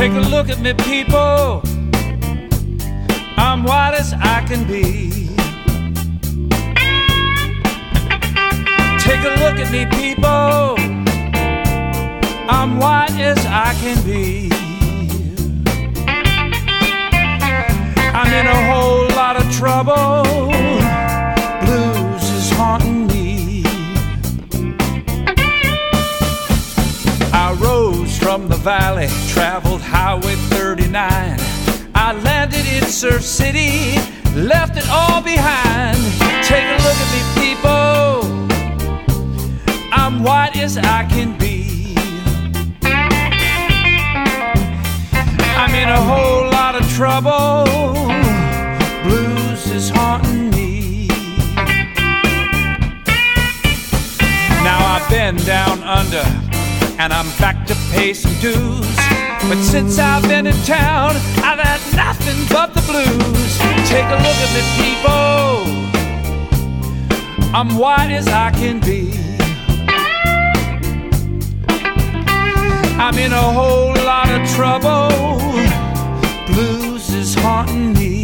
Take a look at me, people. I'm white as I can be. Take a look at me, people. I'm white as I can be. I'm in a whole lot of trouble. Blues is haunting me. I rose from the valley, traveled Highway 39. I landed in Surf City, left it all behind. Take a look at me, people. I'm white as I can be. I'm in a whole lot of trouble. Blues is haunting me. Now I've been down under, and I'm back to pay some dues. But since I've been in town, I've had nothing but the blues. Take a look at me, people. I'm white as I can be. I'm in a whole lot of trouble. Blues is haunting me.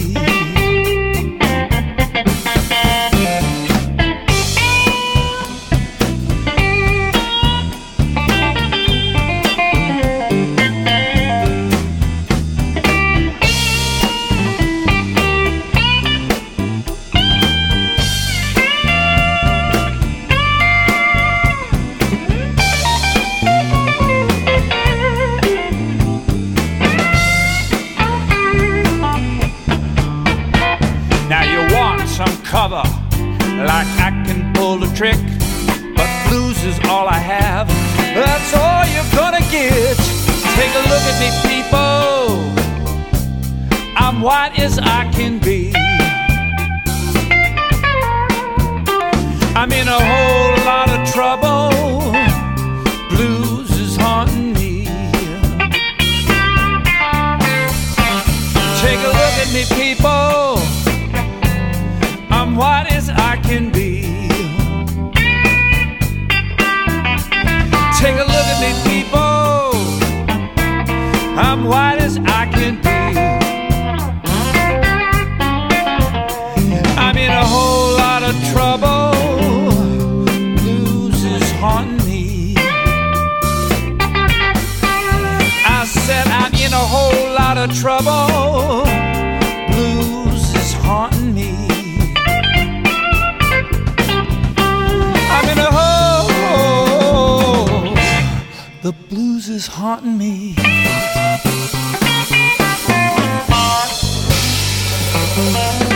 Some cover, like I can pull a trick, but blues is all I have. That's all you're gonna get. Take a look at me, people. I'm white as I can be. I'm in a whole lot of trouble. Blues is haunting me. Take a look at me, people. I'm white as I can be. Take a look at me, people. I'm white as I can be. I'm in a whole lot of trouble. Blues is haunting me. I said I'm in a whole lot of trouble. Blues is haunting me. The blues is haunting me.